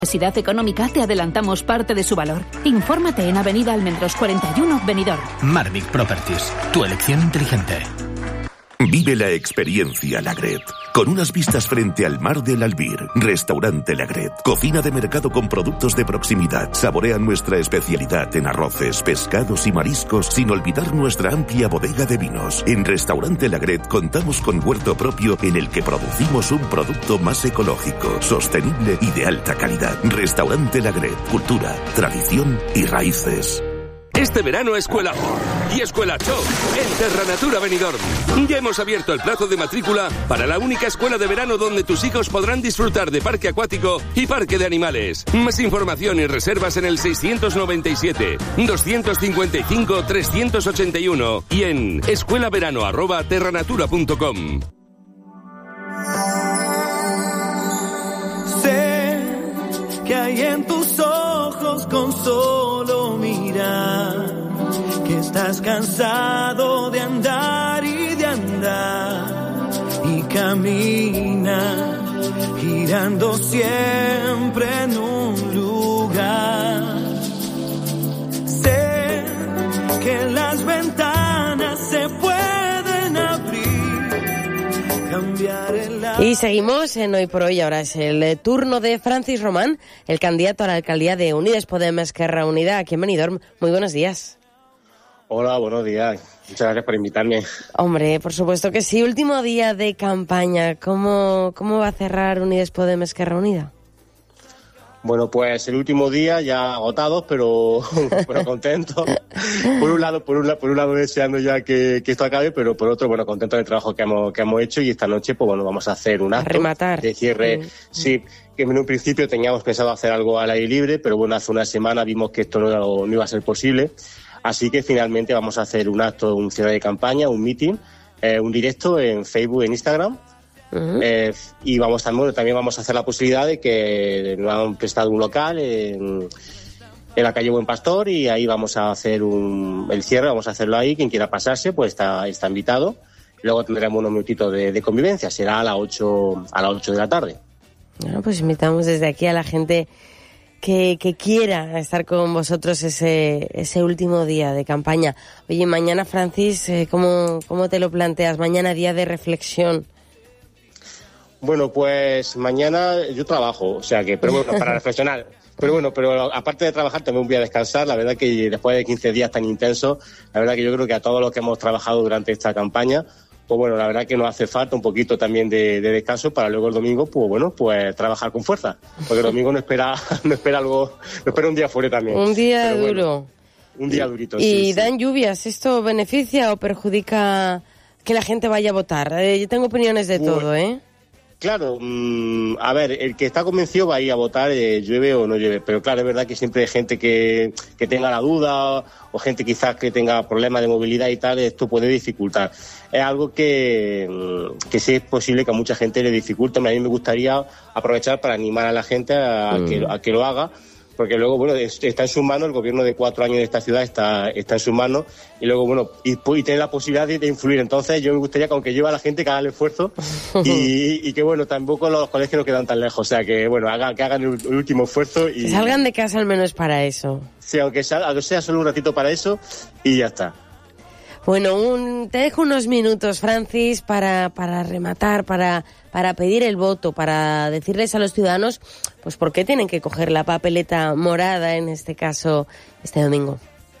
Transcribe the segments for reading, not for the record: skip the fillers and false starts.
Necesidad económica, te adelantamos parte de su valor. Infórmate en Avenida Almendros 41, Benidorm. Marvic Properties, tu elección inteligente. Vive la experiencia Lagret, con unas vistas frente al mar del Albir. Restaurante Lagret, cocina de mercado con productos de proximidad. Saborea nuestra especialidad en arroces, pescados y mariscos, sin olvidar nuestra amplia bodega de vinos. En Restaurante Lagret contamos con huerto propio en el que producimos un producto más ecológico, sostenible y de alta calidad. Restaurante Lagret, cultura, tradición y raíces. Este verano Escuela y Escuela Show en Terra Natura Benidorm. Ya hemos abierto el plazo de matrícula para la única escuela de verano donde tus hijos podrán disfrutar de parque acuático y parque de animales. Más información y reservas en el 697-255-381 y en escuelaverano@terranatura.com. Sé que hay en tus ojos con solo mirar, que estás cansado de andar y de andar, y camina girando siempre en un lugar. Sé que las ventanas se pueden abrir, cambiar el aire. Y seguimos en Hoy por Hoy. Ahora es el turno de Francis Román, el candidato a la alcaldía de Unides Podem Esquerra Unida aquí en Benidorm. Muy buenos días. Hola, buenos días. Muchas gracias por invitarme. Hombre, por supuesto que sí. Último día de campaña. ¿Cómo va a cerrar Unides Podem Esquerra Unida? Bueno, pues el último día ya agotados, pero contentos. Por un lado deseando ya que esto acabe, pero por otro, bueno, contentos del trabajo que hemos hecho, y esta noche, pues bueno, vamos a hacer un acto de cierre. Sí, que en un principio teníamos pensado hacer algo al aire libre, pero bueno, hace una semana vimos que esto no iba a ser posible. Así que finalmente vamos a hacer un acto, un cierre de campaña, un meeting, un directo en Facebook, en Instagram. Y también vamos a hacer la posibilidad de que nos han prestado un local en la calle Buen Pastor, y ahí vamos a hacer el cierre, vamos a hacerlo ahí. Quien quiera pasarse, pues está invitado. Luego tendremos unos minutitos de convivencia, será a las 8 de la tarde. Bueno, pues invitamos desde aquí a la gente que quiera estar con vosotros ese último día de campaña. Oye, mañana, Francis, ¿cómo te lo planteas? Mañana, día de reflexión. Bueno, pues mañana yo trabajo, o sea que, pero bueno, para reflexionar. Pero aparte de trabajar también voy a descansar. La verdad que después de 15 días tan intensos, la verdad que yo creo que a todos los que hemos trabajado durante esta campaña, pues bueno, la verdad que nos hace falta un poquito también de descanso para luego el domingo, pues bueno, pues trabajar con fuerza. Porque el domingo no espera un día fuera también. Un día pero duro. Bueno, un día durito, ¿Y sí. dan lluvias? ¿Esto beneficia o perjudica que la gente vaya a votar? Yo tengo opiniones de todo, ¿eh? Claro, a ver, el que está convencido va a ir a votar, llueve o no llueve, pero claro, es verdad que siempre hay gente que tenga la duda, o gente quizás que tenga problemas de movilidad y tal, esto puede dificultar. Es algo que sí es posible que a mucha gente le dificulte. A mí me gustaría aprovechar para animar a la gente a que lo haga, porque luego, bueno, está en sus manos, el gobierno de 4 años de esta ciudad está en sus manos, y luego, bueno, y tener la posibilidad de influir. Entonces yo me gustaría que, aunque lleve a la gente, que haga el esfuerzo y que, bueno, tampoco los colegios no quedan tan lejos, o sea que, bueno, que hagan el último esfuerzo y... Que salgan de casa al menos para eso. Sí, aunque sea solo un ratito para eso, y ya está. Bueno, te dejo unos minutos, Francis, para rematar, para pedir el voto, para decirles a los ciudadanos pues por qué tienen que coger la papeleta morada, en este caso, este domingo.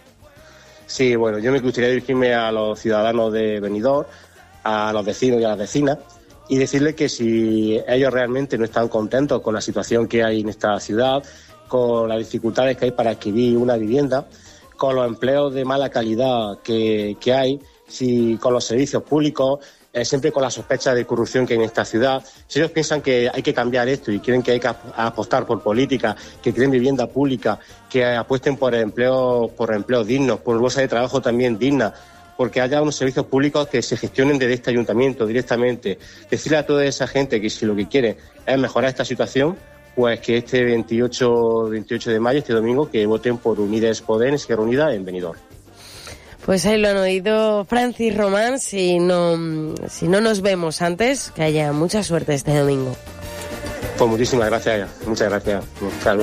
Sí, bueno, yo me gustaría dirigirme a los ciudadanos de Benidorm, a los vecinos y a las vecinas, y decirles que si ellos realmente no están contentos con la situación que hay en esta ciudad, con las dificultades que hay para adquirir una vivienda, con los empleos de mala calidad que hay, con los servicios públicos, siempre con la sospecha de corrupción que hay en esta ciudad. Si ellos piensan que hay que cambiar esto y quieren que hay que apostar por políticas, que creen vivienda pública, que apuesten por empleos dignos, por bolsas de trabajo también dignas, porque haya unos servicios públicos que se gestionen desde este ayuntamiento directamente. Decirle a toda esa gente que si lo que quiere es mejorar esta situación, pues que este 28 de mayo, este domingo, que voten por Unides Podem Esquerra Unida en Benidorm. Pues ahí lo han oído. Francis Román, si no nos vemos antes, que haya mucha suerte este domingo. Pues muchísimas gracias, muchas gracias.